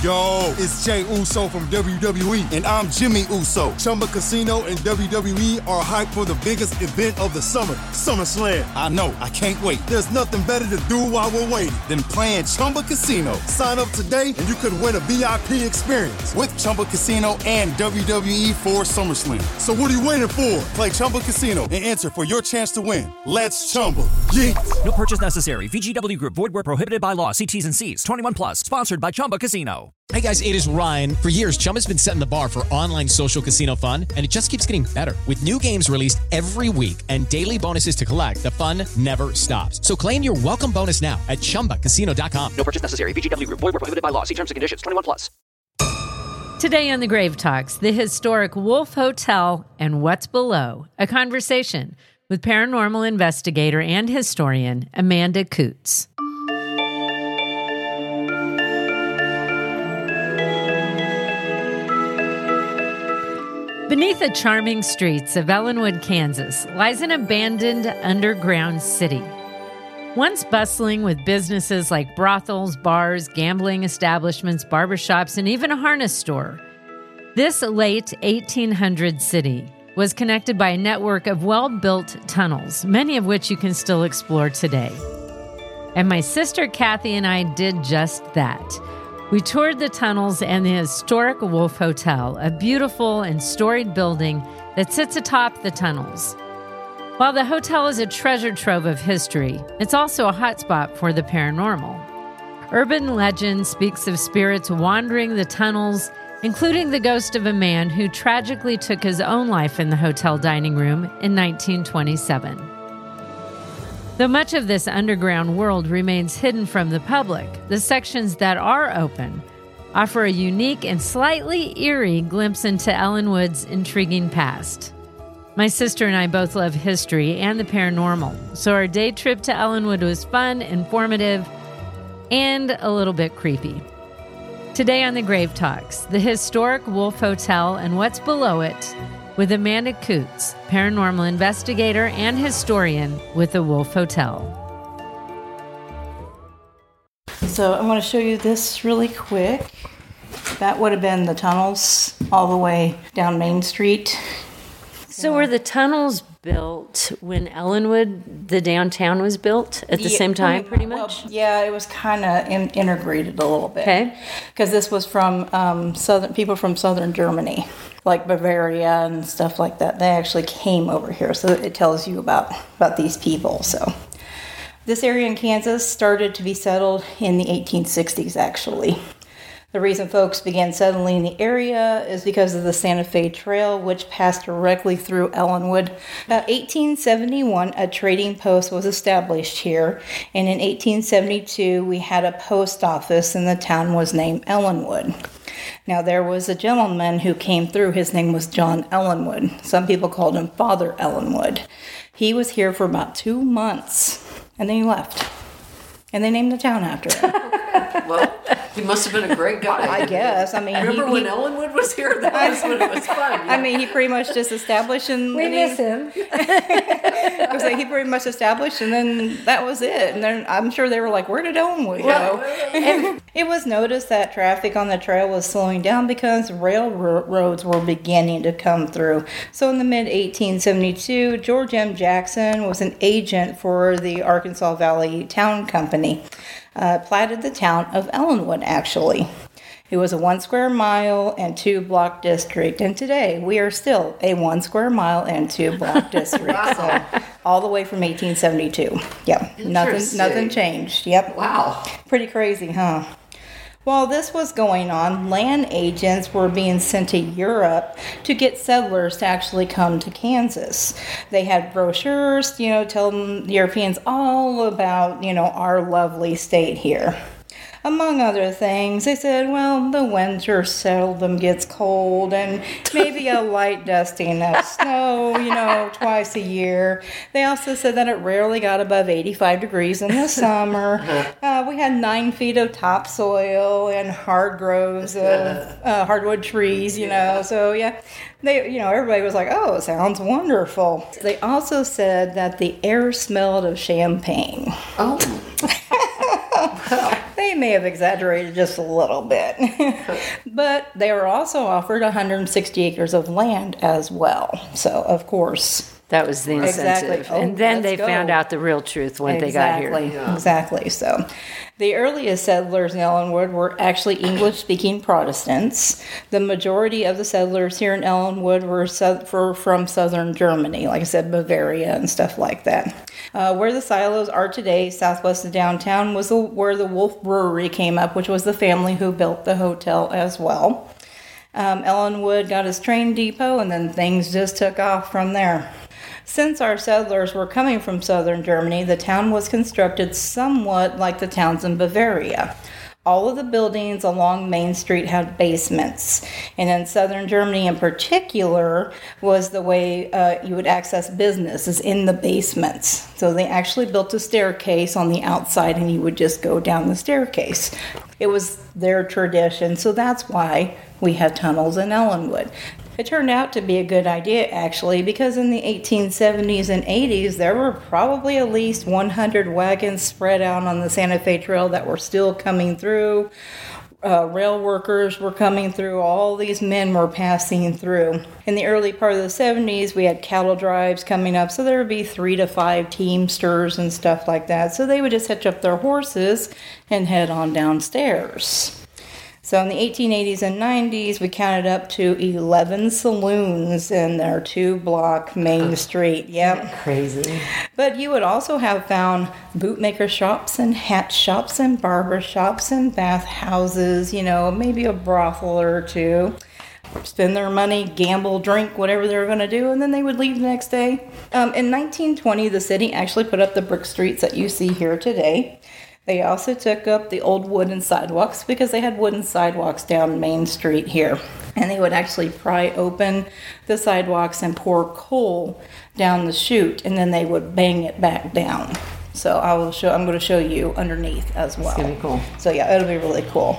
Yo, it's Jay Uso from WWE, and I'm Jimmy Uso. Chumba Casino and WWE are hyped for the biggest event of the summer, SummerSlam. I know, I can't wait. There's nothing better to do while we're waiting than playing Chumba Casino. Sign up today and you could win a VIP experience with Chumba Casino and WWE for SummerSlam. So what are you waiting for? Play Chumba Casino and enter for your chance to win. Let's Chumba. Yeet. No purchase necessary. VGW Group. Void where prohibited by law. See T's and C's. 21 plus. Sponsored by Chumba Casino. Hey guys, it is Ryan. For years, Chumba's been setting the bar for online social casino fun, and it just keeps getting better. With new games released every week and daily bonuses to collect, the fun never stops. So claim your welcome bonus now at ChumbaCasino.com. No purchase necessary. VGW Group. Void where prohibited by law. See terms and conditions. 21 plus. Today on the Grave Talks, the historic Wolf Hotel and what's below. A conversation with paranormal investigator and historian Amanda Coots. Beneath the charming streets of Ellenwood, Kansas, lies an abandoned underground city. Once bustling with businesses like brothels, bars, gambling establishments, barbershops, and even a harness store, this late 1800s city was connected by a network of well-built tunnels, many of which you can still explore today. And my sister Kathy and I did just that. We toured the tunnels and the historic Wolf Hotel, a beautiful and storied building that sits atop the tunnels. While the hotel is a treasure trove of history, it's also a hotspot for the paranormal. Urban legend speaks of spirits wandering the tunnels, including the ghost of a man who tragically took his own life in the hotel dining room in 1927. Though much of this underground world remains hidden from the public, the sections that are open offer a unique and slightly eerie glimpse into Ellenwood's intriguing past. My sister and I both love history and the paranormal, so our day trip to Ellenwood was fun, informative, and a little bit creepy. Today on the Grave Talks, the historic Wolf Hotel and what's below it, with Amanda Coots, paranormal investigator and historian with the Wolf Hotel. So I'm going to show you this really quick. That would have been the tunnels all the way down Main Street. So were the tunnels built when Ellenwood, the downtown, was built at the same time, pretty much? Well, yeah, it was kind of integrated a little bit. Okay. Because this was from people from southern Germany, like Bavaria and stuff like that. They actually came over here, so it tells you about these people. So this area in Kansas started to be settled in the 1860s, actually. The reason folks began settling in the area is because of the Santa Fe Trail, which passed directly through Ellenwood. About 1871, a trading post was established here, and in 1872, we had a post office, and the town was named Ellenwood. Now, there was a gentleman who came through. His name was John Ellenwood. Some people called him Father Ellenwood. He was here for about 2 months, and then he left. And they named the town after him. Well, he must have been a great guy. I guess. I mean, remember when Ellenwood was here? That was when it was fun. Yeah. I mean, he pretty much just established, and We miss him. it was like he pretty much established, and then that was it. And then I'm sure they were like, "Where did Ellenwood go?" And it was noticed that traffic on the trail was slowing down because railroads were beginning to come through. So in the mid 1872, George M. Jackson was an agent for the Arkansas Valley Town Company. Platted the town of Ellenwood, actually. It was a 1 square mile and 2 block district, and today we are still a 1 square mile and 2 block district. So all the way from 1872. Yep, nothing changed. Yep. Wow. Pretty crazy, huh? While this was going on, land agents were being sent to Europe to get settlers to actually come to Kansas. They had brochures, telling Europeans all about, our lovely state here. Among other things, they said, well, the winter seldom gets cold, and maybe a light dusting of snow, twice a year. They also said that it rarely got above 85 degrees in the summer. We had 9 feet of topsoil and hard groves of hardwood trees, So, yeah, everybody was like, oh, it sounds wonderful. They also said that the air smelled of champagne. Oh. They They may have exaggerated just a little bit. But they were also offered 160 acres of land as well. So, of course... That was the incentive. Exactly. And then they let's go. found out the real truth when they got here. Exactly. So the earliest settlers in Ellenwood were actually English-speaking Protestants. The majority of the settlers here in Ellenwood were from southern Germany, like I said, Bavaria and stuff like that. Where the silos are today, southwest of downtown, was where the Wolf Brewery came up, which was the family who built the hotel as well. Ellenwood got its train depot, and then things just took off from there. Since our settlers were coming from southern Germany, the town was constructed somewhat like the towns in Bavaria. All of the buildings along Main Street had basements. And in southern Germany in particular was the way you would access business is in the basements. So they actually built a staircase on the outside and you would just go down the staircase. It was their tradition, so that's why we have tunnels in Ellenwood. It turned out to be a good idea, actually, because in the 1870s and 80s, there were probably at least 100 wagons spread out on the Santa Fe Trail that were still coming through. Rail workers were coming through. All these men were passing through. In the early part of the 70s, we had cattle drives coming up, so there would be 3 to 5 teamsters and stuff like that. So they would just hitch up their horses and head on downstairs. So in the 1880s and 90s, we counted up to 11 saloons in their 2-block Main Street. Yep. Crazy. But you would also have found bootmaker shops and hat shops and barber shops and bath houses, maybe a brothel or two. Spend their money, gamble, drink, whatever they were going to do, and then they would leave the next day. In 1920, the city actually put up the brick streets that you see here today. They also took up the old wooden sidewalks because they had wooden sidewalks down Main Street here. And they would actually pry open the sidewalks and pour coal down the chute, and then they would bang it back down. So I'm going to show you underneath as well. It's going to be cool. So yeah, it'll be really cool.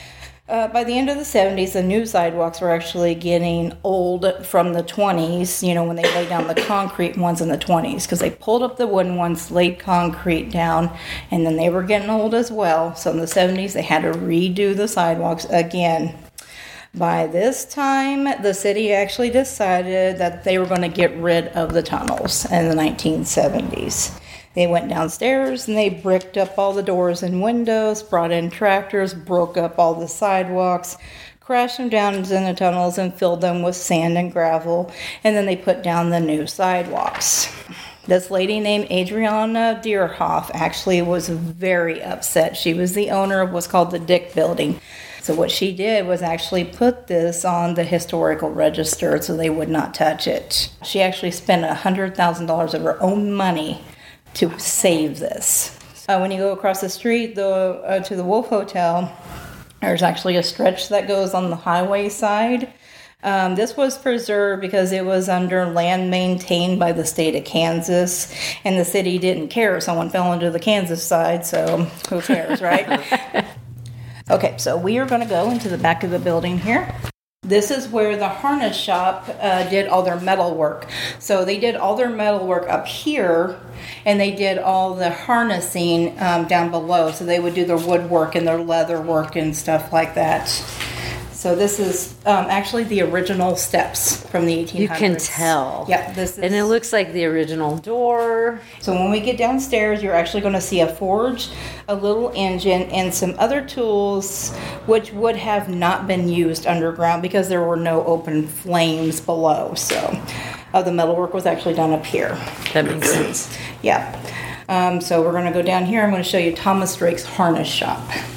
By the end of the 70s, the new sidewalks were actually getting old from the 20s, when they laid down the concrete ones in the 20s, because they pulled up the wooden ones, laid concrete down, and then they were getting old as well. So in the 70s, they had to redo the sidewalks again. By this time, the city actually decided that they were going to get rid of the tunnels in the 1970s. They went downstairs and they bricked up all the doors and windows, brought in tractors, broke up all the sidewalks, crashed them down into the tunnels and filled them with sand and gravel, and then they put down the new sidewalks. This lady named Adriana Deerhoff actually was very upset. She was the owner of what's called the Dick Building. So what she did was actually put this on the historical register so they would not touch it. She actually spent $100,000 of her own money to save this. When you go across the street to the Wolf Hotel, there's actually a stretch that goes on the highway side. This was preserved because it was under land maintained by the state of Kansas, and the city didn't care if someone fell into the Kansas side, so who cares, right? Okay, so we are going to go into the back of the building here. This is where the harness shop did all their metal work. So they did all their metal work up here, and they did all the harnessing down below. So they would do their woodwork and their leather work and stuff like that. So this is actually the original steps from the 1800s. You can tell. Yeah, this is. And it looks like the original door. So when we get downstairs, you're actually going to see a forge, a little engine, and some other tools which would have not been used underground because there were no open flames below. So the metalwork was actually done up here. That makes sense. Yeah. So we're going to go down here. I'm going to show you Thomas Drake's harness shop.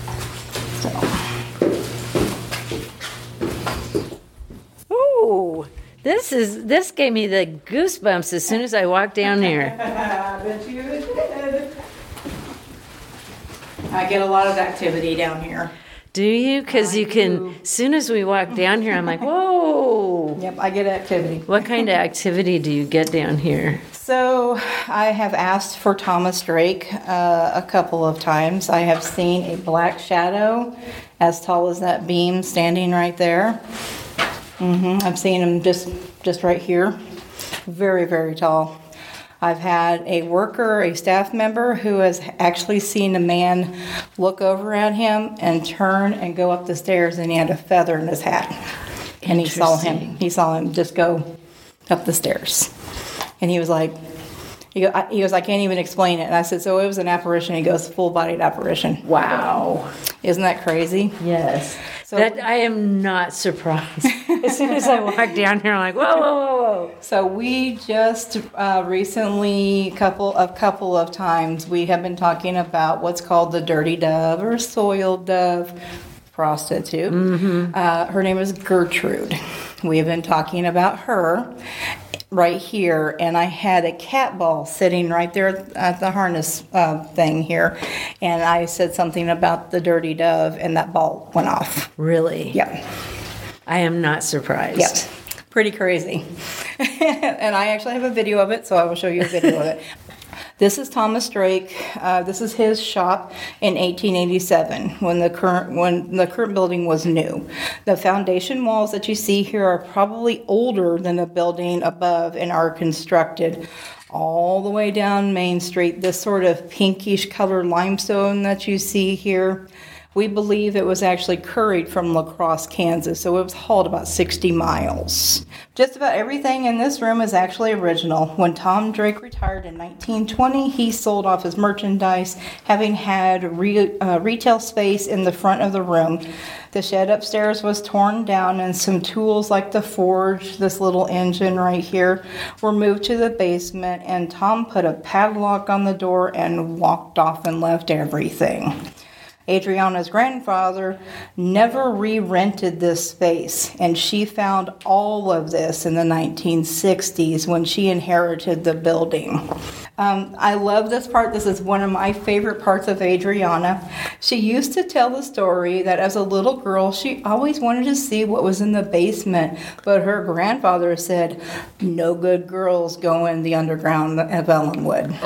So. Ooh, this gave me the goosebumps as soon as I walked down here. I bet you did. I get a lot of activity down here. Do you? Because you can, as soon as we walk down here, I'm like, whoa. Yep, I get activity. What kind of activity do you get down here? So I have asked for Thomas Drake a couple of times. I have seen a black shadow as tall as that beam standing right there. I've seen him just right here. Very, very tall. I've had a worker, a staff member, who has actually seen a man look over at him and turn and go up the stairs, and he had a feather in his hat. And he saw him just go up the stairs. And he was like, he goes, I can't even explain it. And I said, so it was an apparition. He goes, full-bodied apparition. Wow. Isn't that crazy? Yes. So I am not surprised. As soon as I walk down here, I'm like, whoa, whoa, whoa, whoa. So we just recently, couple of times, we have been talking about what's called the dirty dove or soiled dove prostitute. Mm-hmm. Her name is Gertrude. We have been talking about her right here, and I had a cat ball sitting right there at the harness thing here, and I said something about the dirty dove, and that ball went off. Really? Yep. I am not surprised. Yep. Pretty crazy. And I actually have a video of it, so I will show you a video of it. This is Thomas Drake. This is his shop in 1887 when the current building was new. The foundation walls that you see here are probably older than the building above and are constructed all the way down Main Street. This sort of pinkish colored limestone that you see here, we believe it was actually curried from La Crosse, Kansas, so it was hauled about 60 miles. Just about everything in this room is actually original. When Tom Drake retired in 1920, he sold off his merchandise, having had retail space in the front of the room. The shed upstairs was torn down, and some tools like the forge, this little engine right here, were moved to the basement, and Tom put a padlock on the door and walked off and left everything. Adriana's grandfather never re-rented this space, and she found all of this in the 1960s when she inherited the building. I love this part. This is one of my favorite parts of Adriana. She used to tell the story that as a little girl, she always wanted to see what was in the basement, but her grandfather said, no good girls go in the underground of Ellenwood.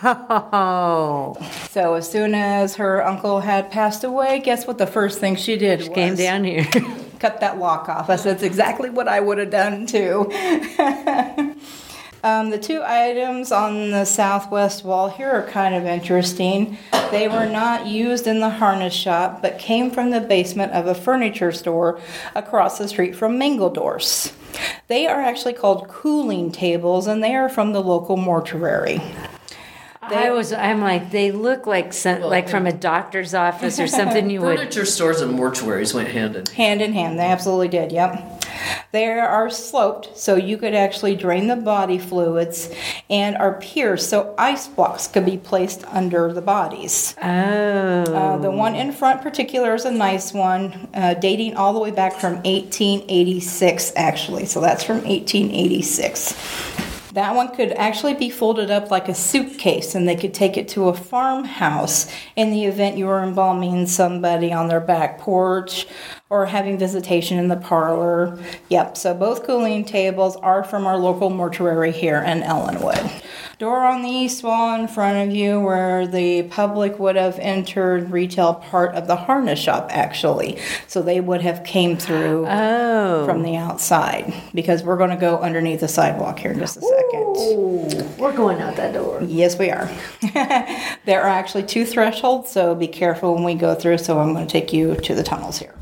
Oh. So as soon as her uncle had passed away, guess what the first thing she did? She came down here. Cut that lock off. I said, that's exactly what I would have done too. The two items on the southwest wall here are kind of interesting. They were not used in the harness shop, but came from the basement of a furniture store across the street from Mingledorf's. They are actually called cooling tables, and they are from the local mortuary. I'm like, they look like like from a doctor's office or something you would. Furniture stores and mortuaries went hand in hand. Hand in hand, they absolutely did, yep. They are sloped, so you could actually drain the body fluids, and are pierced, so ice blocks could be placed under the bodies. Oh. The one in front particular is a nice one, dating all the way back from 1886, actually. So that's from 1886. That one could actually be folded up like a suitcase, and they could take it to a farmhouse in the event you were embalming somebody on their back porch or having visitation in the parlor. Yep, so both cooling tables are from our local mortuary here in Ellenwood. Door on the east wall in front of you where the public would have entered retail part of the harness shop, actually. So they would have came through from the outside, because we're going to go underneath the sidewalk here in just a second. Ooh, we're going out that door. Yes, we are. There are actually two thresholds, so be careful when we go through. So I'm going to take you to the tunnels here.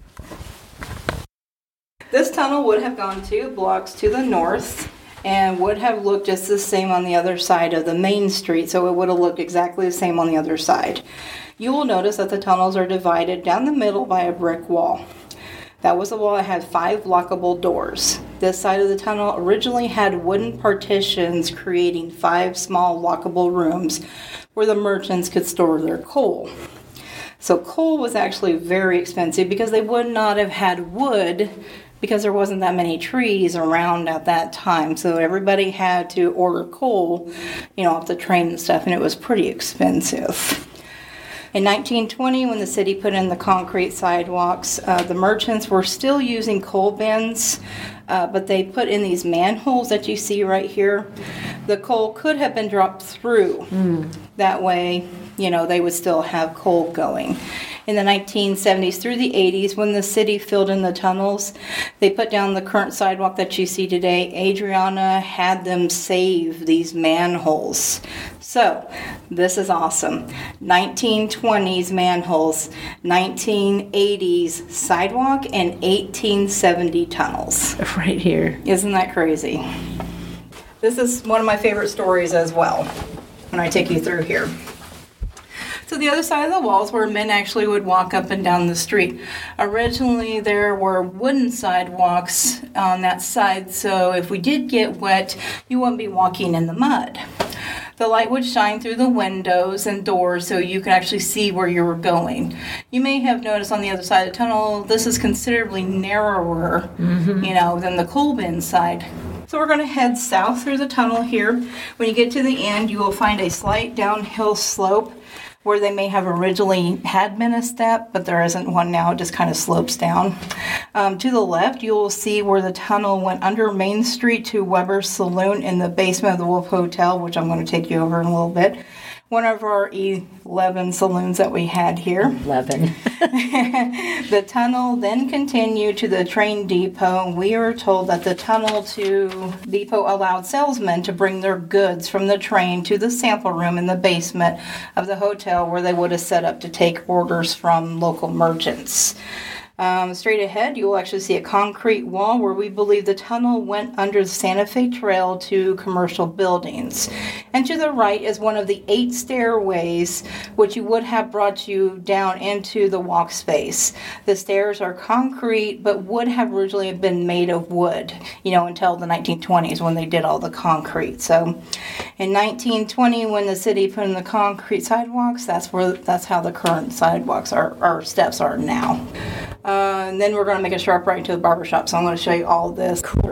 This tunnel would have gone 2 blocks to the north and would have looked just the same on the other side of the main street, so it would have looked exactly the same on the other side. You will notice that the tunnels are divided down the middle by a brick wall. That was the wall that had 5 lockable doors. This side of the tunnel originally had wooden partitions creating 5 small lockable rooms where the merchants could store their coal. So coal was actually very expensive because they would not have had wood because there wasn't that many trees around at that time. So everybody had to order coal, off the train and stuff, and it was pretty expensive. In 1920, when the city put in the concrete sidewalks, the merchants were still using coal bins, but they put in these manholes that you see right here. The coal could have been dropped through. That way, they would still have coal going. In the 1970s through the 80s, when the city filled in the tunnels, they put down the current sidewalk that you see today. Adriana had them save these manholes. So, this is awesome. 1920s manholes, 1980s sidewalk, and 1870 tunnels. Right here. Isn't that crazy? This is one of my favorite stories as well, when I take you through here. So the other side of the walls where men actually would walk up and down the street. Originally there were wooden sidewalks on that side, so if we did get wet, you wouldn't be walking in the mud. The light would shine through the windows and doors so you could actually see where you were going. You may have noticed on the other side of the tunnel, this is considerably narrower, than the coal bin side. So we're going to head south through the tunnel here. When you get to the end, you will find a slight downhill slope where they may have originally had been a step, but there isn't one now. It just kind of slopes down. To the left, you will see where the tunnel went under Main Street to Weber's Saloon in the basement of the Wolf Hotel, which I'm going to take you over in a little bit. One of our 11 saloons that we had here. 11. The tunnel then continued to the train depot. We are told that the tunnel to depot allowed salesmen to bring their goods from the train to the sample room in the basement of the hotel where they would have set up to take orders from local merchants. Straight ahead, you will actually see a concrete wall where we believe the tunnel went under the Santa Fe Trail to commercial buildings. And to the right is one of the 8 stairways which you would have brought you down into the walk space. The stairs are concrete but would have originally been made of wood, until the 1920s when they did all the concrete. So in 1920 when the city put in the concrete sidewalks, that's how the current sidewalks or steps are now. And then we're going to make a sharp right into the barbershop. So I'm going to show you all this. Cool.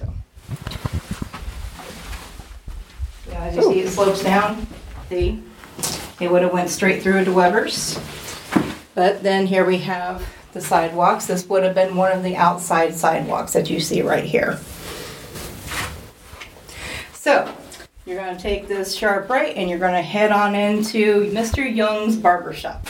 Yeah, as you see, it slopes down. See? It would have went straight through into Weber's. But then here we have the sidewalks. This would have been one of the outside sidewalks that you see right here. So you're going to take this sharp right and you're going to head on into Mr. Young's barbershop.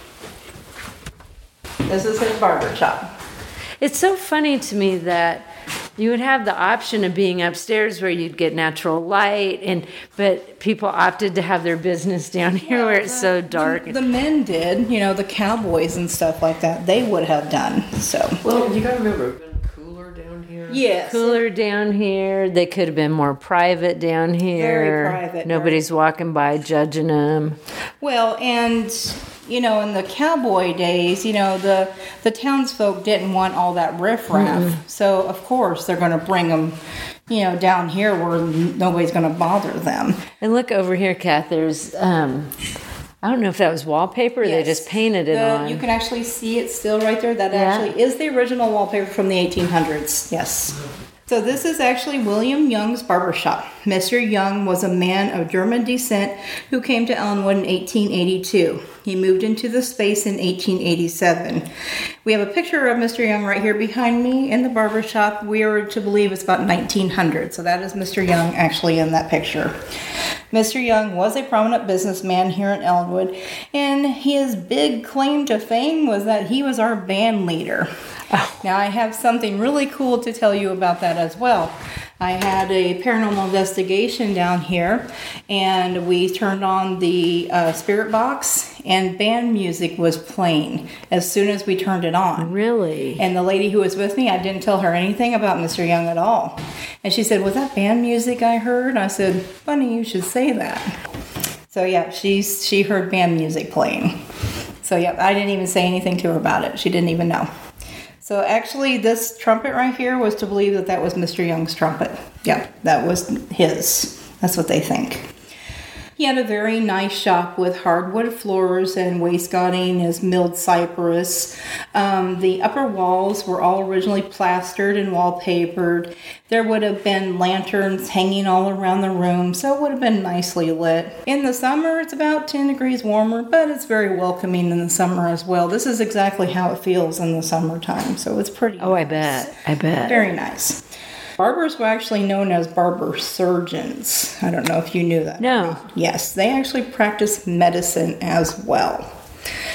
This is his barber shop. It's so funny to me that you would have the option of being upstairs where you'd get natural light, but people opted to have their business down here where it's so dark. The men did, the cowboys and stuff like that. They would have done so. Well, you got to remember, it's been cooler down here. Yes, cooler down here. They could have been more private down here. Very private. Nobody's walking by judging them. Well, and in the cowboy days, the townsfolk didn't want all that riffraff. Mm-hmm. So, of course, they're going to bring them, down here where nobody's going to bother them. And look over here, Kath, there's, I don't know if that was wallpaper or they just painted it on. You can actually see it still right there. That actually is the original wallpaper from the 1800s. Yes. So this is actually William Young's barbershop. Mr. Young was a man of German descent who came to Ellenwood in 1882. He moved into the space in 1887. We have a picture of Mr. Young right here behind me in the barbershop. We are to believe it's about 1900. So that is Mr. Young actually in that picture. Mr. Young was a prominent businessman here in Ellenwood, and his big claim to fame was that he was our band leader. Now, I have something really cool to tell you about that as well. I had a paranormal investigation down here, and we turned on the spirit box, and band music was playing as soon as we turned it on. Really? And the lady who was with me, I didn't tell her anything about Mr. Young at all. And she said, "Was that band music I heard?" I said, "Funny you should say that." So, yeah, she heard band music playing. So, yeah, I didn't even say anything to her about it. She didn't even know. So actually, this trumpet right here was to believe that was Mr. Young's trumpet. Yeah, that was his. That's what they think. He had a very nice shop with hardwood floors and wainscoting as milled cypress. The upper walls were all originally plastered and wallpapered. There would have been lanterns hanging all around the room, so it would have been nicely lit. In the summer, it's about 10 degrees warmer, but it's very welcoming in the summer as well. This is exactly how it feels in the summertime, so it's pretty nice. I bet. Very nice. Barbers were actually known as barber surgeons. I don't know if you knew that. No. Yes, they actually practiced medicine as well.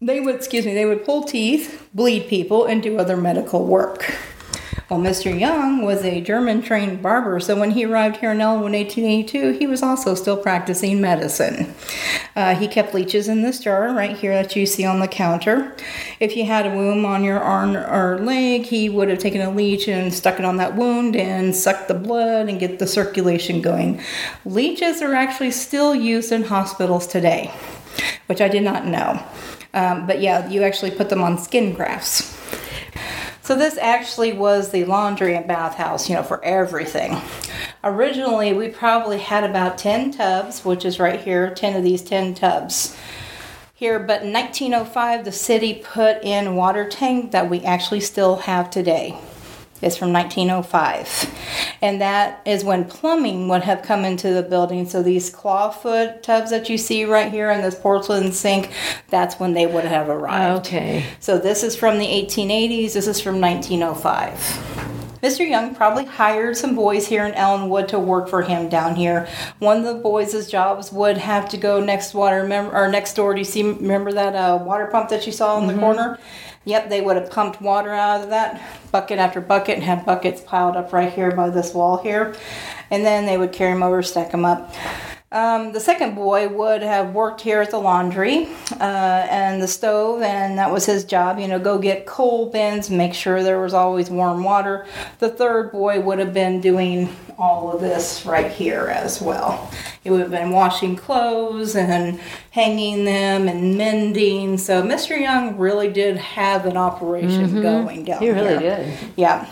they would pull teeth, bleed people, and do other medical work. Well, Mr. Young was a German-trained barber, so when he arrived here in Ellenwood in 1882, he was also still practicing medicine. He kept leeches in this jar right here that you see on the counter. If you had a wound on your arm or leg, he would have taken a leech and stuck it on that wound and sucked the blood and get the circulation going. Leeches are actually still used in hospitals today, which I did not know. But yeah, you actually put them on skin grafts. So this actually was the laundry and bathhouse, for everything. Originally, we probably had about 10 tubs, which is right here, 10 of these 10 tubs here. But in 1905, the city put in a water tank that we actually still have today. It's from 1905. And that is when plumbing would have come into the building. So these clawfoot tubs that you see right here and this porcelain sink, that's when they would have arrived. Okay. So this is from the 1880s. This is from 1905. Mr. Young probably hired some boys here in Ellenwood to work for him down here. One of the boys' jobs would have to go next door. Do you remember that water pump that you saw in the corner? Yep, they would have pumped water out of that, bucket after bucket, and had buckets piled up right here by this wall here. And then they would carry them over, stack them up. The second boy would have worked here at the laundry and the stove, and that was his job, go get coal bins, make sure there was always warm water. The third boy would have been doing all of this right here as well. He would have been washing clothes and hanging them and mending. So Mr. Young really did have an operation going down here. He really did. Yeah.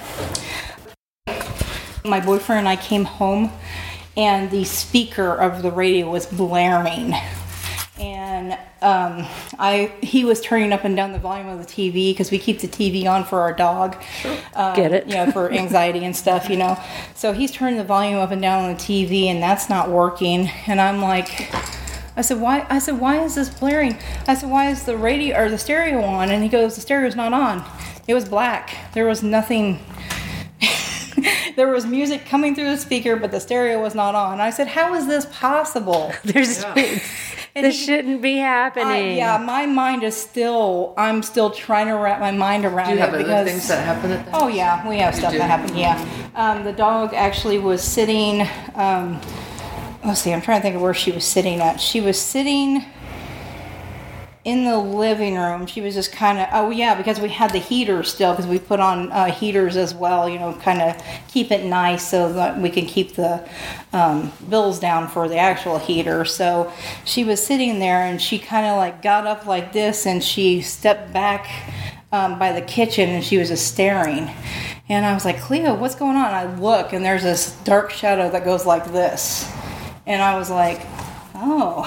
My boyfriend and I came home, and the speaker of the radio was blaring. And he was turning up and down the volume of the TV because we keep the TV on for our dog. Get it? For anxiety and stuff, So he's turning the volume up and down on the TV, and that's not working. And I'm like, I said, why is this blaring? I said, why is the radio or the stereo on? And he goes, the stereo's not on. It was black. There was nothing. There was music coming through the speaker, but the stereo was not on. I said, how is this possible? This shouldn't be happening. My mind is I'm still trying to wrap my mind around it. Do you have other things that happen at that? Oh, yeah, we have stuff that happened, yeah. The dog actually was sitting, let's see, I'm trying to think of where she was sitting at. She was sitting in the living room. She was just kind of, because we had the heater still, because we put on heaters as well, kind of keep it nice so that we can keep the bills down for the actual heater. So she was sitting there, and she kind of got up like this, and she stepped back by the kitchen, and she was just staring. And I was like, Cleo, what's going on? And I look, and there's this dark shadow that goes like this. And I was like, oh.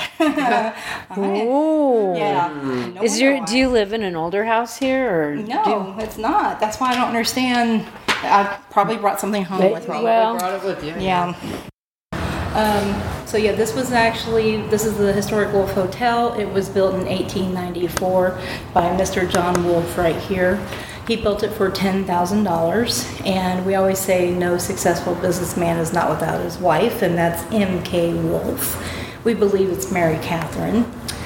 Oh. Yeah. Do you live in an older house here, or no? It's not. That's why I don't understand. I probably brought something home with me. Well, brought it with you. Yeah. This is the Historic Wolf Hotel. It was built in 1894 by Mr. John Wolf right here. He built it for $10,000, and we always say no successful businessman is not without his wife, and that's M.K. Wolf. We believe it's Mary Catherine.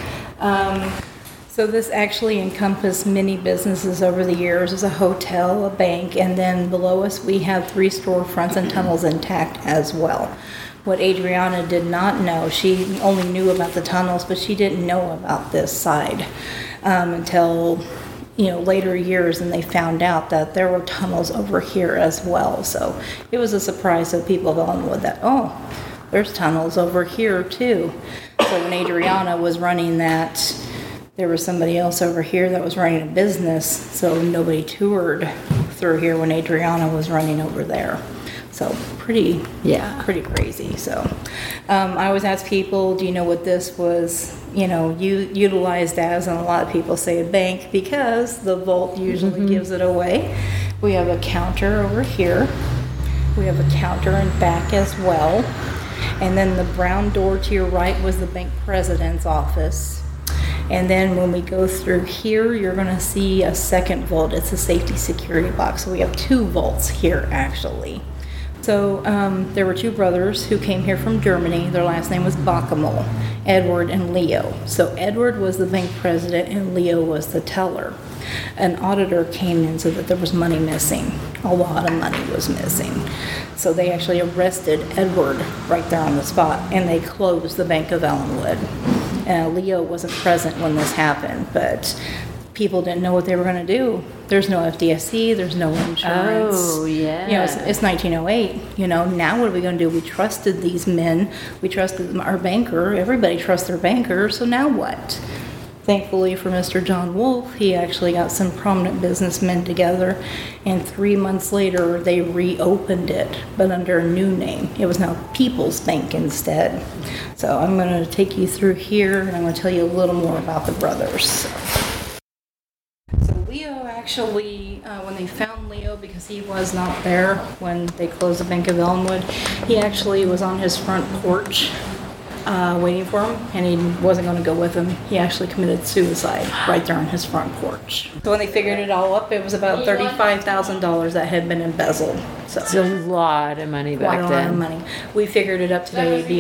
So this actually encompassed many businesses over the years. There's a hotel, a bank, and then below us we have 3 storefronts and tunnels intact as well. What Adriana did not know, she only knew about the tunnels, but she didn't know about this side until later years, and they found out that there were tunnels over here as well. So it was a surprise to people of Ellenwood that, there's tunnels over here too. So when Adriana was running that, there was somebody else over here that was running a business, so nobody toured through here when Adriana was running over there. So pretty crazy. So I always ask people, do you know what this was, utilized as? And a lot of people say a bank because the vault usually gives it away. We have a counter over here. We have a counter in back as well. And then the brown door to your right was the bank president's office. And then when we go through here, you're going to see a second vault. It's a safety security box. So we have 2 vaults here, actually. So there were 2 brothers who came here from Germany. Their last name was Bacamol. Edward and Leo. So Edward was the bank president and Leo was the teller. An auditor came in and said that there was money missing. A lot of money was missing. So they actually arrested Edward right there on the spot, and they closed the Bank of Ellenwood. Leo wasn't present when this happened, but people didn't know what they were going to do. There's no FDIC, there's no insurance. Oh, yeah. You know, it's 1908. You know, now what are we going to do? We trusted these men. We trusted our banker. Everybody trusts their banker. So now what? Thankfully for Mr. John Wolfe, he actually got some prominent businessmen together, and 3 months later they reopened it, but under a new name. It was now People's Bank instead. So I'm going to take you through here, and I'm going to tell you a little more about the brothers. So Leo actually, when they found Leo, because he was not there when they closed the Bank of Ellenwood, he actually was on his front porch waiting for him, and he wasn't going to go with him. He actually committed suicide right there on his front porch. So when they figured it all up, it was about $35,000 that had been embezzled. So It's a lot of money back quite a lot then. of money. We figured it up today to be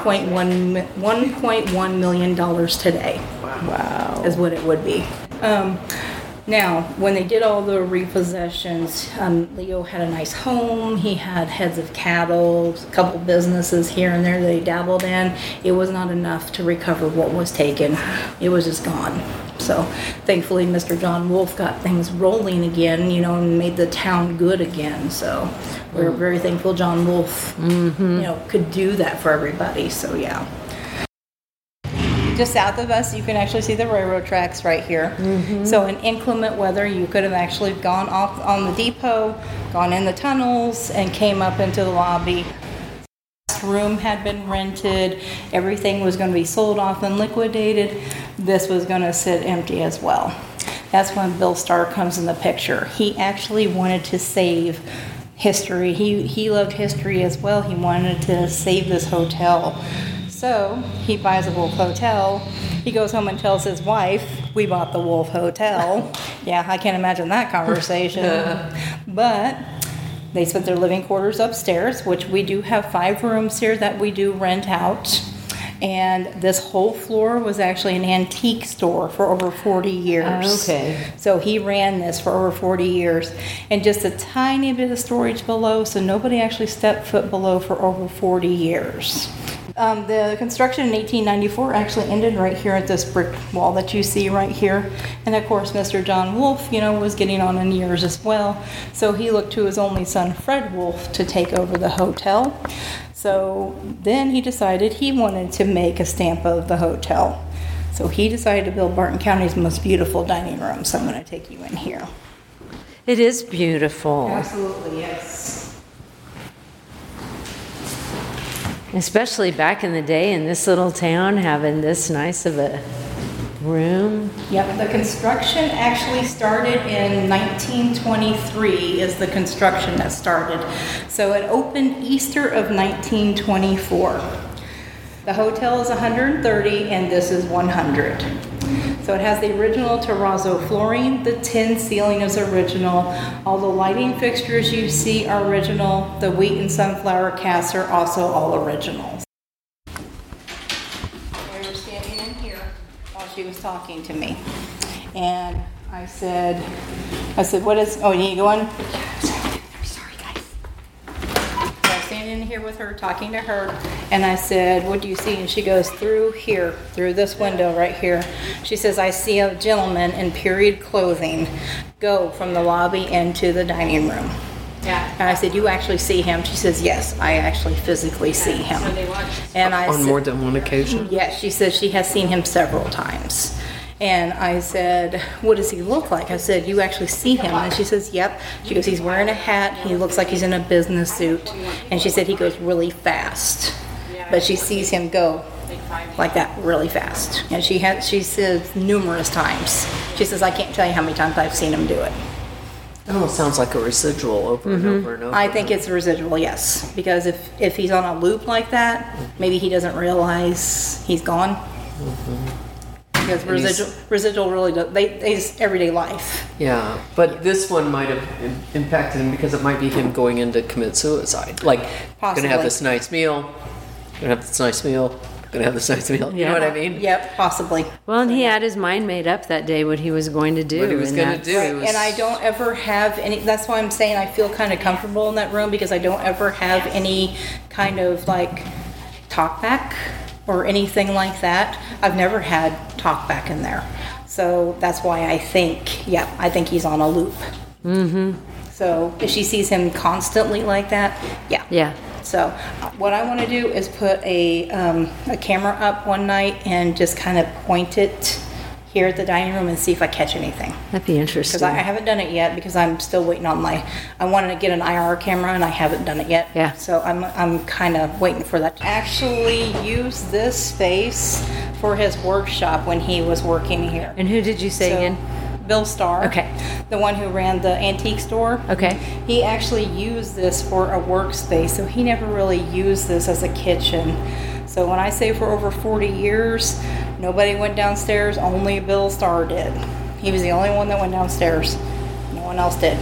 $1.1 million today. Wow. Is what it would be. Now, when they did all the repossessions, Leo had a nice home. He had heads of cattle, a couple businesses here and there that he dabbled in. It was not enough to recover what was taken. It was just gone. So, thankfully, Mr. John Wolfe got things rolling again, you know, and made the town good again. So, we're very thankful John Wolfe, you know, could do that for everybody. So, yeah. Just south of us, you can actually see the railroad tracks right here. So in inclement weather, you could have actually gone off on the depot, gone in the tunnels, and came up into the lobby. This room had been rented. Everything was going to be sold off and liquidated. This was going to sit empty as well. That's when Bill Starr comes in the picture. He actually wanted to save history. He loved history as well. He wanted to save this hotel. So he buys a Wolfe Hotel. He goes home and tells his wife, "We bought the Wolfe Hotel." Yeah, I can't imagine that conversation. But they spent their living quarters upstairs, which we do have 5 rooms here that we do rent out. And this whole floor was actually an antique store for over 40 years. Okay. So he ran this for over 40 years. And just a tiny bit of storage below, so nobody actually stepped foot below for over 40 years. The construction in 1894 actually ended right here at this brick wall that you see right here. And of course, Mr. John Wolfe, you know, was getting on in years as well. So he looked to his only son, Fred Wolfe, to take over the hotel. So then he decided he wanted to make a stamp of the hotel. So he decided to build Barton County's most beautiful dining room. So I'm going to take you in here. It is beautiful. Absolutely, yes. Especially back in the day in this little town, having this nice of a room. Yep, the construction actually started in 1923 is the construction that started. So it opened Easter of 1924. The hotel is 130 and this is 100. So it has the original terrazzo flooring, the tin ceiling is original, all the lighting fixtures you see are original, the wheat and sunflower casts are also all originals. We were standing in here while she was talking to me, and I said, what is, oh, you need to go on? In here with her, talking to her, and I said, "What do you see?" And she goes, "Through here, through this window right here." She says, "I see a gentleman in period clothing go from the lobby into the dining room." Yeah. And I said, "You actually see him?" She says, "Yes, I actually physically see him." And I On said, more than one occasion? yes, she says she has seen him several times. And I said, "What does he look like?" I said, "You actually see him?" And she says, "Yep." She goes, "He's wearing a hat. He looks like he's in a business suit." And she said he goes really fast. But she sees him go like that really fast. And she says numerous times. She says, "I can't tell you how many times I've seen him do it." It almost sounds like a residual over and over and over. I think it's a residual, yes. Because if he's on a loop like that, maybe he doesn't realize he's gone. Because residual really does, it's everyday life. Yeah, but this one might have impacted him because it might be him going in to commit suicide. Like, Possibly. gonna have this nice meal, going to have the sex meal. You know what I mean? Yep, possibly. Well, and he had his mind made up that day what he was going to do. What he was going to do. Right. And I don't ever have any, that's why I'm saying I feel kind of comfortable in that room, because I don't ever have any kind of like talk back or anything like that. I've never had talk back in there. So that's why I think he's on a loop. Mm-hmm. So if she sees him constantly like that, Yeah. So what I want to do is put a camera up one night and just kind of point it here at the dining room and see if I catch anything. That'd be interesting. Because I haven't done it yet, because I'm still waiting on I wanted to get an IR camera and I haven't done it yet. Yeah. So I'm kind of waiting for that. Actually use this space for his workshop when he was working here. And who did you say again? Bill Starr. Okay. The one who ran the antique store. Okay. He actually used this for a workspace, so he never really used this as a kitchen. So when I say for over 40 years, nobody went downstairs, only Bill Starr did. He was the only one that went downstairs. No one else did.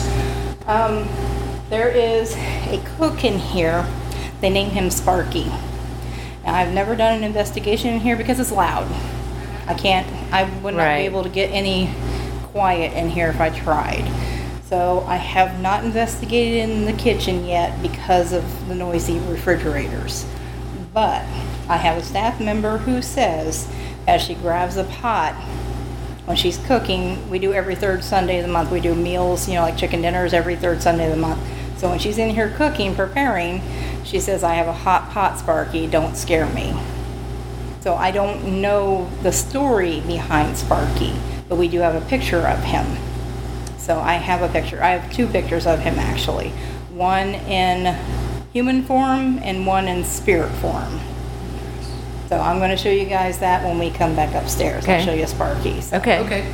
There is a cook in here. They named him Sparky. Now, I've never done an investigation in here because it's loud. I would not be able to get any quiet in here if I tried. So I have not investigated in the kitchen yet because of the noisy refrigerators. But I have a staff member who says as she grabs a pot when she's cooking, we do every third Sunday of the month. We do meals, like chicken dinners every third Sunday of the month. So when she's in here cooking, preparing, she says, I have a hot pot, Sparky, don't scare me. So I don't know the story behind Sparky, but we do have a picture of him. So I have a picture. I have 2 pictures of him, actually. One in human form and one in spirit form. So I'm going to show you guys that when we come back upstairs. Okay. I'll show you Sparky. So. Okay.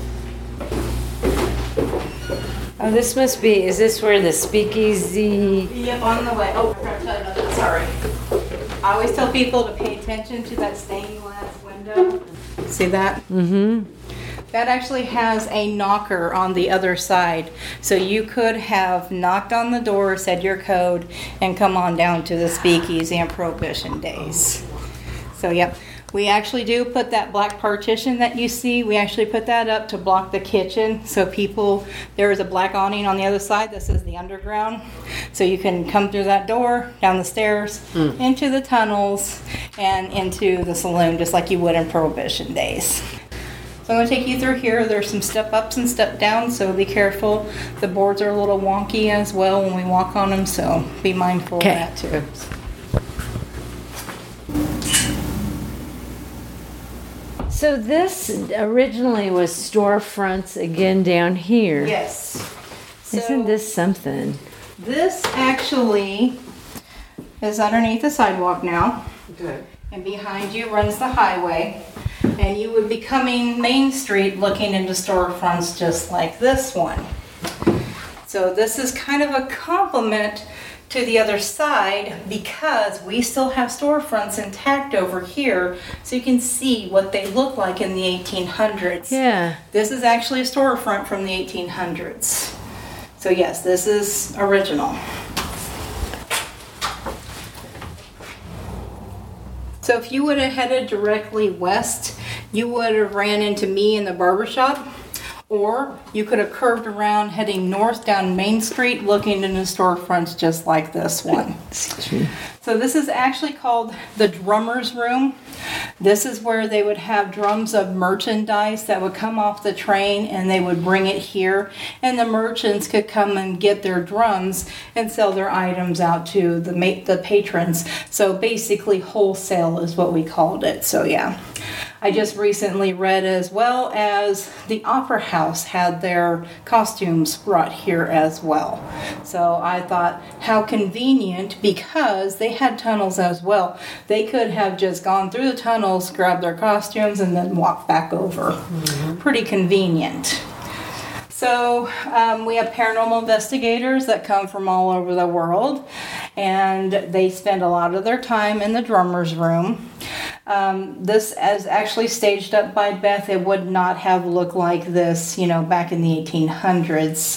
Oh, this must be, is this where the speakeasy? Yep, on the way. Oh, I forgot to tell you about that. Sorry. I always tell people to pay attention to that stained glass window. See that? Mm-hmm. That actually has a knocker on the other side. So you could have knocked on the door, said your code, and come on down to the speakeasy on Prohibition days. So, yep. We actually do put that black partition that you see, we actually put that up to block the kitchen. So there is a black awning on the other side that says the underground. So you can come through that door, down the stairs, into the tunnels, and into the saloon, just like you would in Prohibition days. So I'm going to take you through here. There's some step ups and step downs, so be careful. The boards are a little wonky as well when we walk on them, so be mindful of that too. So this originally was storefronts again down here. Yes. Isn't this something? This actually is underneath the sidewalk now. Okay. And behind you runs the highway. And you would be coming Main Street looking into storefronts just like this one. So this is kind of a complement to the other side because we still have storefronts intact over here, so you can see what they look like in the 1800s. Yeah. This is actually a storefront from the 1800s. So yes, this is original. So if you would have headed directly west, you would have ran into me in the barbershop. Or you could have curved around heading north down Main Street looking into storefronts just like this one. So this is actually called the drummer's room. This is where they would have drums of merchandise that would come off the train and they would bring it here. And the merchants could come and get their drums and sell their items out to the patrons. So basically wholesale is what we called it. So yeah. I just recently read as well as the Opera House had their costumes brought here as well. So I thought how convenient because they had tunnels as well. They could have just gone through the tunnels, grabbed their costumes, and then walked back over. Mm-hmm. Pretty convenient. So we have paranormal investigators that come from all over the world, and they spend a lot of their time in the drummer's room. This is actually staged up by Beth. It would not have looked like this, back in the 1800s.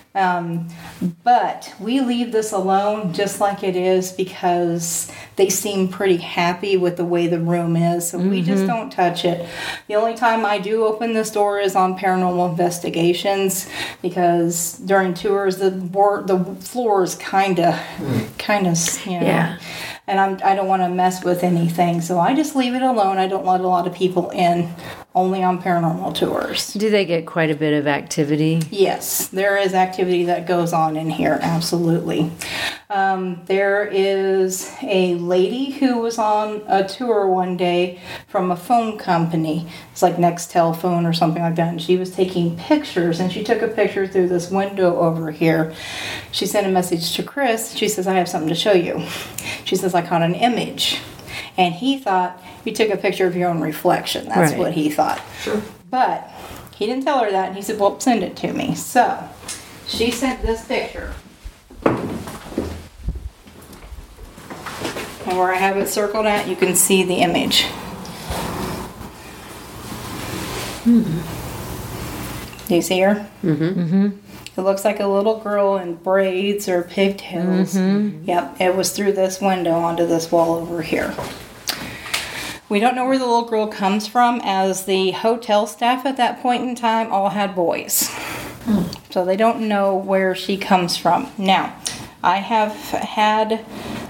But we leave this alone just like it is because they seem pretty happy with the way the room is. So we just don't touch it. The only time I do open this door is on paranormal investigations because during tours the floor is kind of, you know. Yeah. And I don't want to mess with anything. So I just leave it alone. I don't let a lot of people in, only on paranormal tours. Do they get quite a bit of activity? Yes, there is activity that goes on in here, absolutely. There is a lady who was on a tour one day from a phone company. It's like Nextel phone or something like that. And she was taking pictures, and she took a picture through this window over here. She sent a message to Chris. She says, I have something to show you. She says, I caught an image. And he thought, you took a picture of your own reflection. That's what he thought. Sure. But he didn't tell her that. And he said, well, send it to me. So she sent this picture. And where I have it circled at, you can see the image. Do you see her? It looks like a little girl in braids or pigtails. Yep, it was through this window onto this wall over here. We don't know where the little girl comes from, as the hotel staff at that point in time all had boys. So they don't know where she comes from. Now, I have had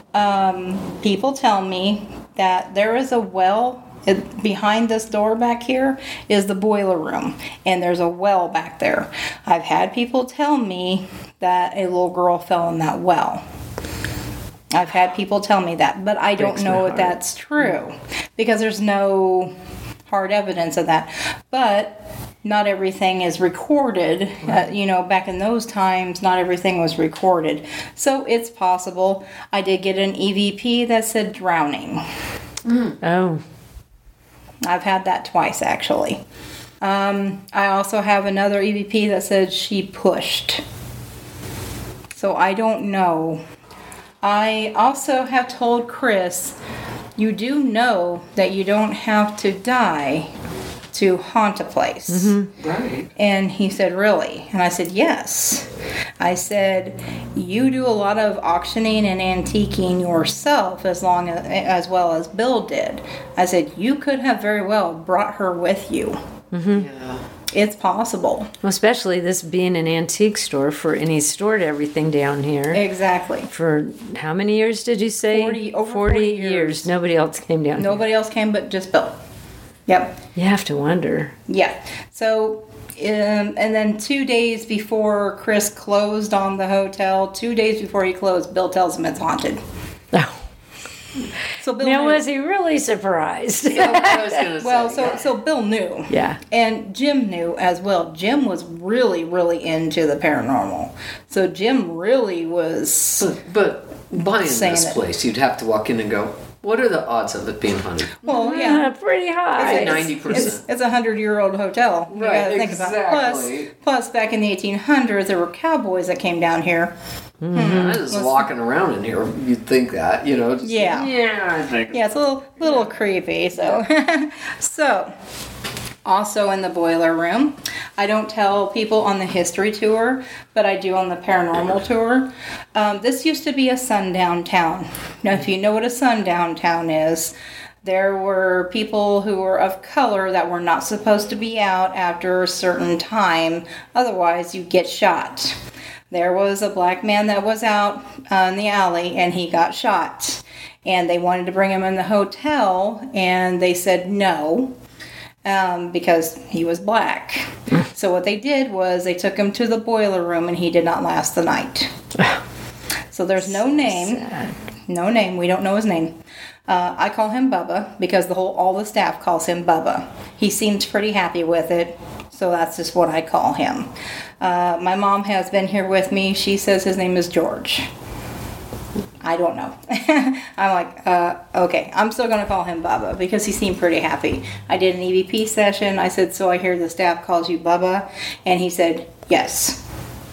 people tell me that there is a well behind this door back here is the boiler room, and there's a well back there. I've had people tell me that a little girl fell in that well. I've had people tell me that, but I don't know if that's true because there's no hard evidence of that. But not everything is recorded. Back in those times, not everything was recorded. So it's possible. I did get an EVP that said drowning. Oh. I've had that twice, actually. I also have another EVP that said she pushed. So I don't know. I also have told Chris, you do know that you don't have to die to haunt a place. Right. And he said, really? And I said, yes. I said, you do a lot of auctioning and antiquing yourself as well as Bill did. I said, you could have very well brought her with you. Yeah. It's possible. Well, especially this being an antique store, and he stored everything down here. Exactly. For how many years did you say? Over 40 years. Nobody else came down here. Nobody else came but just Bill. Yep. You have to wonder. Yeah. So, and then 2 days before Chris closed on the hotel, 2 days before he closed, Bill tells him it's haunted. Oh. So Bill Now, knew. was he really surprised? I was gonna say, So Bill knew. Yeah. And Jim knew as well. Jim was really, really into the paranormal. So Jim really was... But buying saying this it. place, you'd have to walk in and go, what are the odds of it being haunted? Well, yeah. Pretty high. It's 90%. It's a 100-year-old hotel. You Right, gotta think about it. exactly. Plus, back in the 1800s, there were cowboys that came down here. I was walking around in here, you'd think that, just, Yeah. Yeah, I think. Yeah, it's a little creepy. So, so also in the boiler room, I don't tell people on the history tour, but I do on the paranormal tour. This used to be a sundown town. Now, if you know what a sundown town is, there were people who were of color that were not supposed to be out after a certain time. Otherwise, you get shot. There was a black man that was out in the alley, and he got shot. And they wanted to bring him in the hotel, and they said no, because he was black. So what they did was they took him to the boiler room, and he did not last the night. So there's no name. Sad. No name. We don't know his name. I call him Bubba because all the staff calls him Bubba. He seems pretty happy with it, so that's just what I call him. My mom has been here with me. She says his name is George. I don't know. I'm like, okay. I'm still going to call him Bubba because he seemed pretty happy. I did an EVP session. I said, so I hear the staff calls you Bubba? And he said, yes.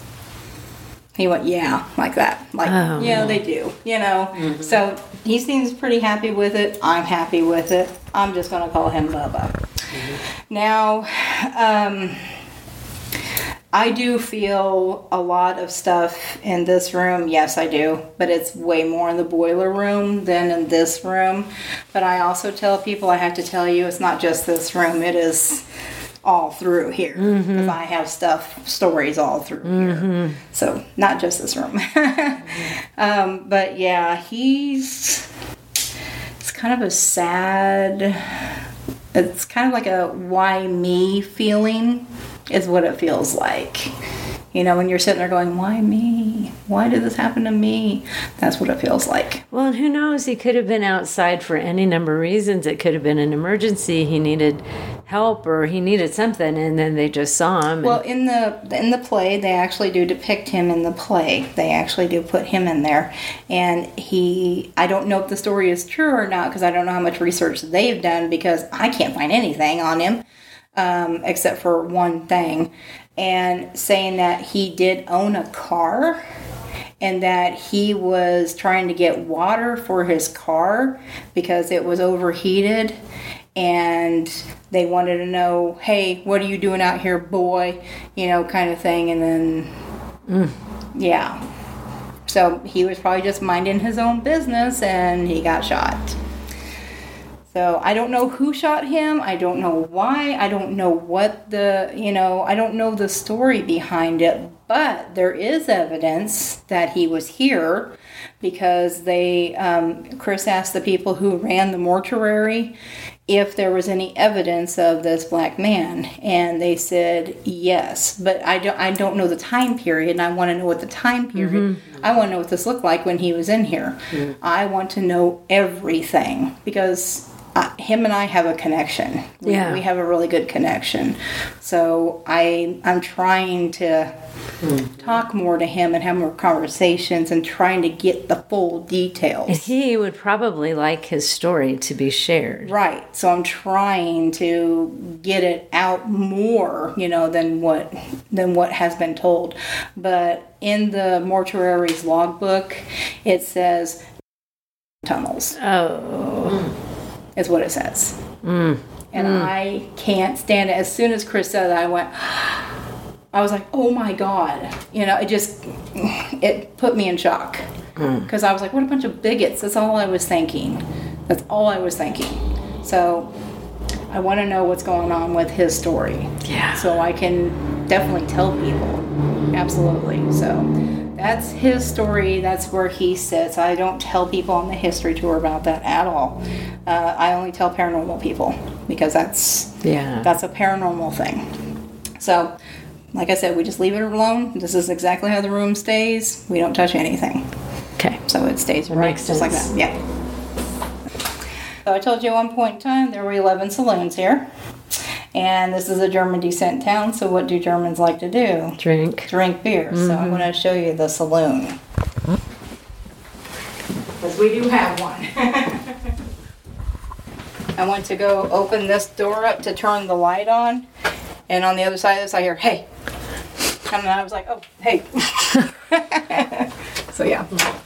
He went, yeah, like that. Like, yeah, they do, Mm-hmm. So he seems pretty happy with it. I'm happy with it. I'm just going to call him Bubba. Mm-hmm. Now, I do feel a lot of stuff in this room. Yes, I do. But it's way more in the boiler room than in this room. But I also tell people, I have to tell you, it's not just this room. It is all through here. Because I have stories all through here. So, not just this room. But yeah, it's kind of a sad, it's kind of like a why me feeling. Is what it feels like. You know, when you're sitting there going, why me? Why did this happen to me? That's what it feels like. Well, and who knows? He could have been outside for any number of reasons. It could have been an emergency. He needed help or he needed something, and then they just saw him. Well, in the play, they actually do depict him in the play. They actually do put him in there. And I don't know if the story is true or not, because I don't know how much research they've done, because I can't find anything on him. Except for one thing, and saying that he did own a car and that he was trying to get water for his car because it was overheated, and they wanted to know, hey, what are you doing out here, boy? You know, kind of thing. And then, yeah. So he was probably just minding his own business and he got shot. So I don't know who shot him. I don't know why. I don't know what I don't know the story behind it. But there is evidence that he was here, because Chris asked the people who ran the mortuary if there was any evidence of this black man, and they said yes. But I don't know the time period, and I want to know what the time period. I want to know what this looked like when he was in here. I want to know everything, because him and I have a connection. We have a really good connection. So I'm trying to talk more to him and have more conversations and trying to get the full details. And he would probably like his story to be shared. Right. So I'm trying to get it out more, than what has been told. But in the mortuary's logbook, it says tunnels. Oh. Is what it says. And I can't stand it. As soon as Chris said that, I was like, oh my God. It put me in shock. Because I was like, what a bunch of bigots. That's all I was thinking. So I want to know what's going on with his story. Yeah. So I can definitely tell people. Absolutely. So that's his story. That's where he sits. I don't tell people on the history tour about that at all. I only tell paranormal people, because that's a paranormal thing. So, like I said, we just leave it alone. This is exactly how the room stays. We don't touch anything. Okay. So it stays right just like that. Yeah. So I told you at one point in time there were 11 saloons here. And this is a German descent town, so what do Germans like to do? Drink beer. So I'm going to show you the saloon. Because we do have one. I went to go open this door up to turn the light on, and on the other side of this I hear, hey. And I was like, oh, hey. So yeah.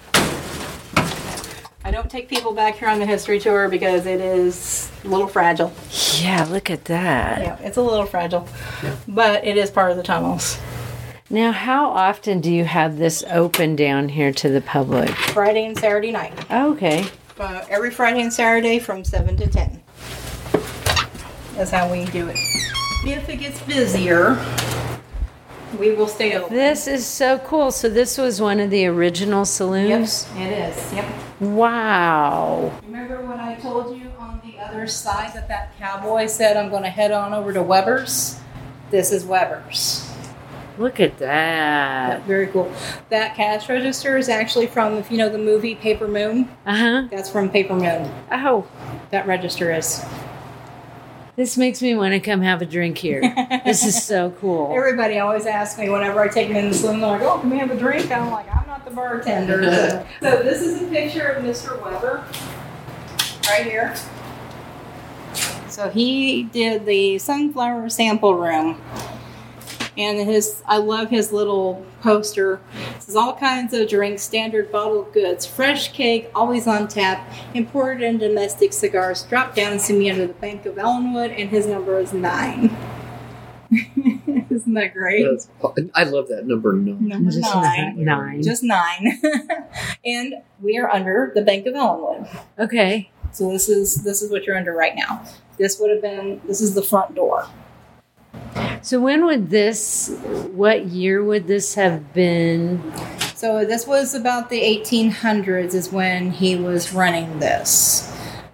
I don't take people back here on the history tour because it is a little fragile. Yeah, look at that. Yeah, it's a little fragile. Yeah. But it is part of the tunnels. Now, how often do you have this open down here to the public? Friday and Saturday night. Oh, okay. Every Friday and Saturday from 7 to 10. That's how we do it. If it gets busier, we will stay open. This is so cool. So this was one of the original saloons? Yep, it is. Yep. Wow. Remember when I told you on the other side that cowboy said, I'm going to head on over to Weber's? This is Weber's. Look at that. Yeah, very cool. That cash register is actually from, if you know the movie Paper Moon. Uh-huh. That's from Paper Moon. Oh. That register is. This makes me want to come have a drink here. This is so cool. Everybody always asks me whenever I take them in the saloon, they're like, oh, can we have a drink? I'm like, I'm not the bartender. So this is a picture of Mr. Weber. Right here. So he did the sunflower sample room. And I love his little poster. It says all kinds of drinks, standard bottled goods, fresh cake, always on tap, imported and domestic cigars. Drop down and see me under the Bank of Ellenwood, and his number is 9. Isn't that great? I love that number 9. Number Just 9. Just 9. And we are under the Bank of Ellenwood. Okay. So this is what you're under right now. This is the front door. So what year would this have been? So this was about the 1800s is when he was running this.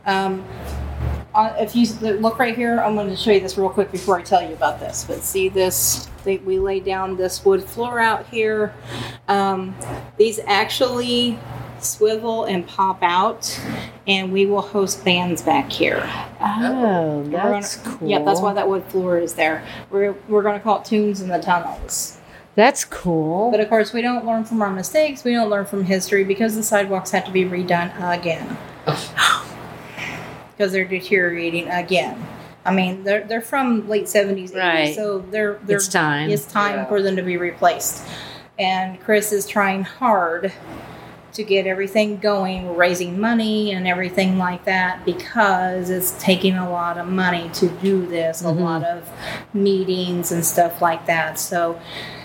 If you look right here, I'm going to show you this real quick before I tell you about this. But see this, we laid down this wood floor out here. These actually swivel and pop out, and we will host bands back here. Oh, that's cool. Yeah, that's why that wood floor is there. We're going to call it Tunes in the Tunnels. That's cool. But of course, we don't learn from our mistakes. We don't learn from history because the sidewalks have to be redone again. Because they're deteriorating again. I mean, they're from late 70s, 80s, right. So they're it's time. It's time for them to be replaced. And Chris is trying hard to get everything going, raising money and everything like that, because it's taking a lot of money to do this, a lot of meetings and stuff like that. So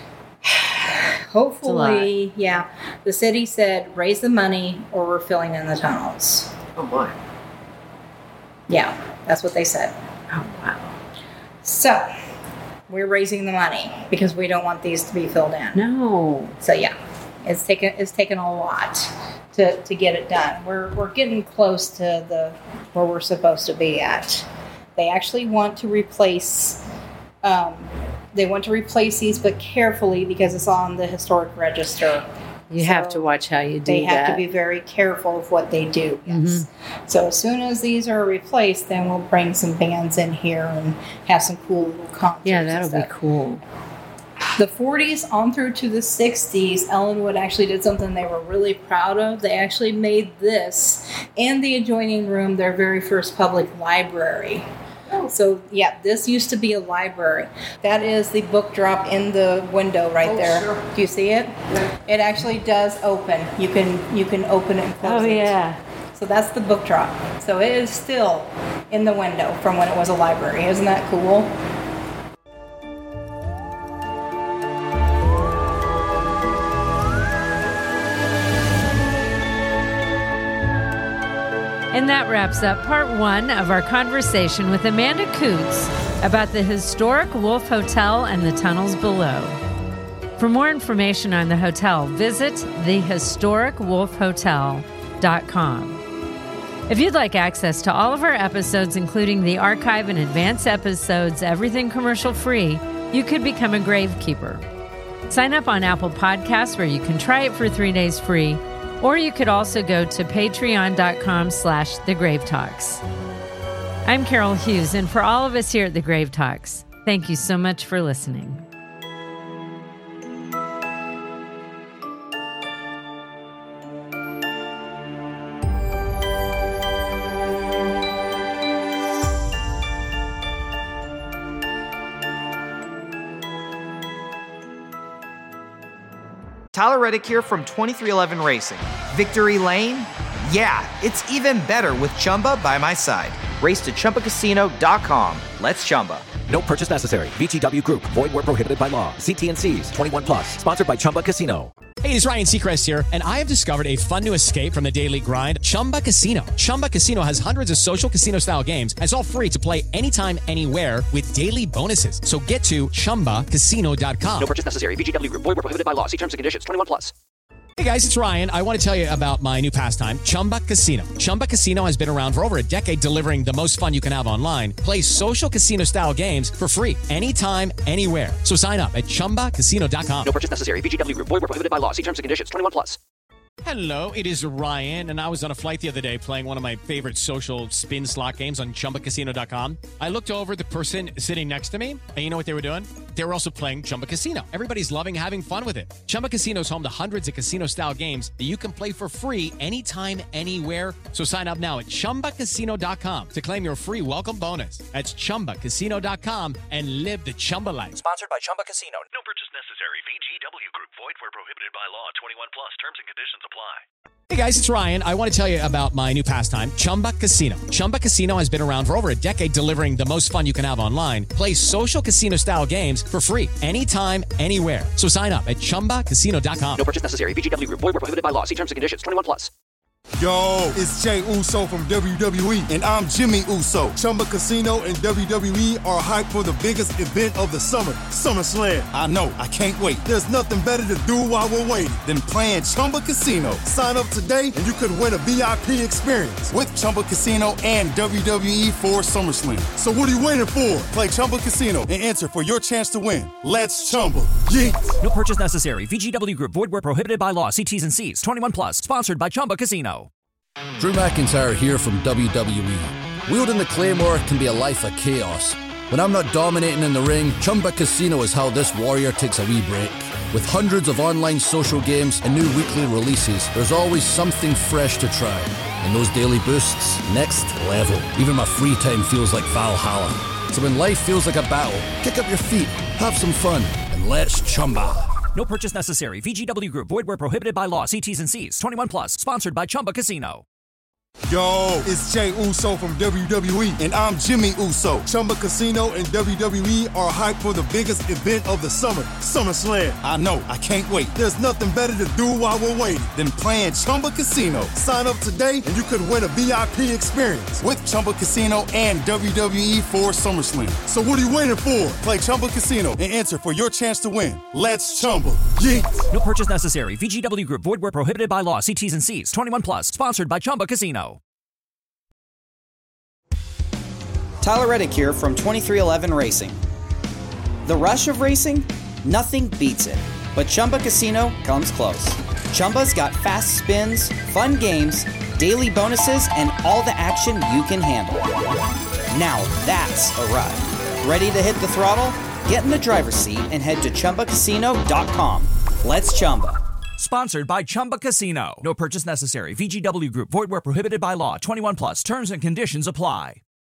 hopefully, the city said, raise the money or we're filling in the tunnels. Oh, my. Yeah, that's what they said. Oh, wow. So we're raising the money because we don't want these to be filled in. No. So yeah, it's taken a lot to get it done. We're getting close to where we're supposed to be at. They actually want to replace. They want to replace these, but carefully because it's on the historic register. You have to watch how you do that. They have to be very careful of what they do. Yes. So as soon as these are replaced, then we'll bring some bands in here and have some cool little concerts. Yeah, that'll be cool. The 40s on through to the 60s, Ellenwood actually did something they were really proud of. They actually made this and the adjoining room their very first public library. So, yeah, this used to be a library. That is the book drop in the window right there. Sure. Do you see it? Yeah. It actually does open. You can open it and close it. Oh, yeah. So that's the book drop. So it is still in the window from when it was a library. Isn't that cool? And that wraps up part 1 of our conversation with Amanda Coots about the historic Wolf Hotel and the tunnels below. For more information on the hotel, visit thehistoricwolfhotel.com. If you'd like access to all of our episodes, including the archive and advanced episodes, everything commercial free, you could become a gravekeeper. Sign up on Apple Podcasts where you can try it for 3 days free. Or you could also go to patreon.com/thegravetalks. I'm Carol Hughes, and for all of us here at The Grave Talks, thank you so much for listening. Tyler Reddick here from 2311 Racing. Victory Lane? Yeah, it's even better with Chumba by my side. Race to ChumbaCasino.com. Let's Chumba. No purchase necessary. VGW Group. Void where prohibited by law. See T&Cs. 21 plus. Sponsored by Chumba Casino. Hey, it's Ryan Seacrest here, and I have discovered a fun new escape from the daily grind, Chumba Casino. Chumba Casino has hundreds of social casino-style games, and it's all free to play anytime, anywhere with daily bonuses. So get to ChumbaCasino.com. No purchase necessary. VGW Group. Void where prohibited by law. See terms and conditions. 21 plus. Hey guys, it's Ryan. I want to tell you about my new pastime, Chumba Casino. Chumba Casino has been around for over a decade, delivering the most fun you can have online. Play social casino-style games for free anytime, anywhere. So sign up at ChumbaCasino.com. No purchase necessary. VGW Group. Void where prohibited by law. See terms and conditions. 21 plus. Hello, it is Ryan, and I was on a flight the other day playing one of my favorite social spin slot games on ChumbaCasino.com. I looked over at the person sitting next to me, and you know what they were doing? They were also playing Chumba Casino. Everybody's loving having fun with it. Chumba Casino is home to hundreds of casino-style games that you can play for free anytime, anywhere. So sign up now at ChumbaCasino.com to claim your free welcome bonus. That's ChumbaCasino.com and live the Chumba life. Sponsored by Chumba Casino. No purchase necessary. VGW Group. Void where prohibited by law. 21 plus. Terms and conditions apply. Hey guys, it's Ryan. I want to tell you about my new pastime, Chumba Casino. Chumba Casino has been around for over a decade, delivering the most fun you can have online. Play social casino-style games for free anytime, anywhere. So sign up at ChumbaCasino.com. No purchase necessary. VGW Group. Void where prohibited by law. See terms and conditions. 21+. Yo, it's Jay Uso from WWE, and I'm Jimmy Uso. Chumba Casino and WWE are hyped for the biggest event of the summer, SummerSlam. I know, I can't wait. There's nothing better to do while we're waiting than playing Chumba Casino. Sign up today and you could win a VIP experience with Chumba Casino and WWE for SummerSlam. So what are you waiting for? Play Chumba Casino and enter for your chance to win. Let's Chumba. Yeah. No purchase necessary. VGW Group. Void where prohibited by law. See T's and C's. 21+. Sponsored by Chumba Casino. Drew McIntyre here from WWE. Wielding the Claymore can be a life of chaos. When I'm not dominating in the ring, Chumba Casino is how this warrior takes a wee break. With hundreds of online social games and new weekly releases, there's always something fresh to try. And those daily boosts, next level. Even my free time feels like Valhalla. So when life feels like a battle, kick up your feet, have some fun, and let's Chumba. No purchase necessary. VGW Group. Void where prohibited by law. See T's and C's. 21+. Sponsored by Chumba Casino. Yo, it's Jay Uso from WWE, and I'm Jimmy Uso. Chumba Casino and WWE are hyped for the biggest event of the summer, SummerSlam. I know, I can't wait. There's nothing better to do while we're waiting than playing Chumba Casino. Sign up today and you could win a VIP experience with Chumba Casino and WWE for SummerSlam. So what are you waiting for? Play Chumba Casino and enter for your chance to win. Let's Chumba. Yeah. No purchase necessary. VGW Group. Void where prohibited by law. See T's and C's. 21+. Sponsored by Chumba Casino. Tyler Reddick here from 2311 Racing. The rush of racing? Nothing beats it. But Chumba Casino comes close. Chumba's got fast spins, fun games, daily bonuses, and all the action you can handle. Now that's a ride. Ready to hit the throttle? Get in the driver's seat and head to ChumbaCasino.com. Let's Chumba. Sponsored by Chumba Casino. No purchase necessary. VGW Group. Void where prohibited by law. 21+. Terms and conditions apply.